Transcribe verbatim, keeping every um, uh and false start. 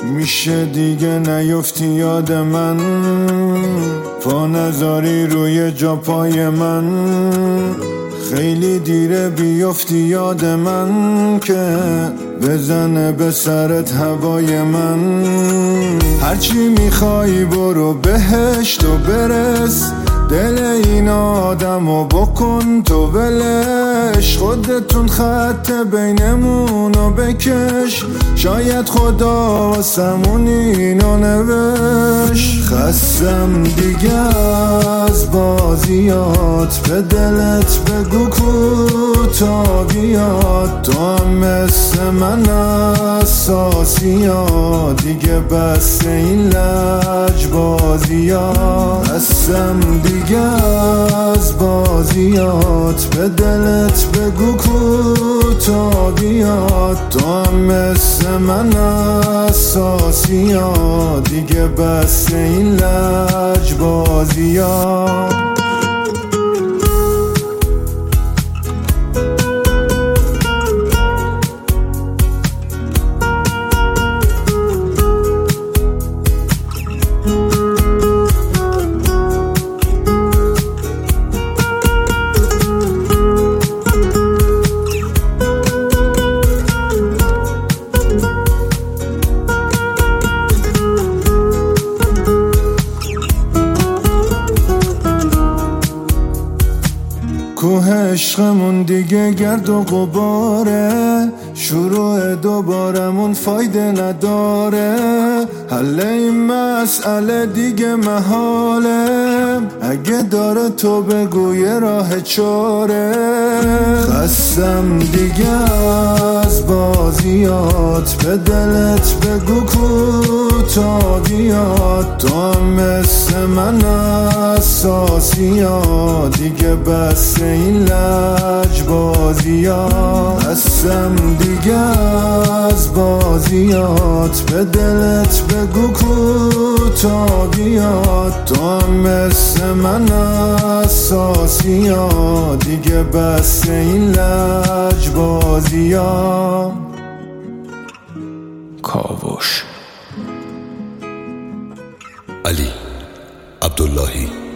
میشه دیگه نیفتی یاد من، پا نذاری روی جا پای من. خیلی دیره بیفتی یاد من که بزنه به سرت هوای من. هرچی میخوای برو بهشت و برس، دل این آدمو بکن تو ولش. خودتون خط بینمونو بکش، شاید خدا واسمون اینو نوشت. خستم دیگه از بازیات، به دلت بگو کوتا بیاد. تو هم مثل من اساسی ها، دیگه بس این لج بازی ها. خستم دیگه از بازیات، به دلت بگو کوتا بیاد. تو هم مثل من اساسی ها، دیگه بس این لج بازی ها. کوه عشقمون دیگه گرد و غباره، شروع دوبارمون فایده نداره. حل این مسئله دیگه محاله، اگه داره تو بگو یه راه چاره. خستم دیگه از بازیات، به دلت بگو کوتا بیاد. تو هم مثل من اساسی ها، دیگه بس این لج بازی ها. خستم دیگه از بازیات، به دلت بگو کوتا بیاد. تو هم مثل من اساسی ها، دیگه بس این لج بازی ها. کاوش علی عبداللهی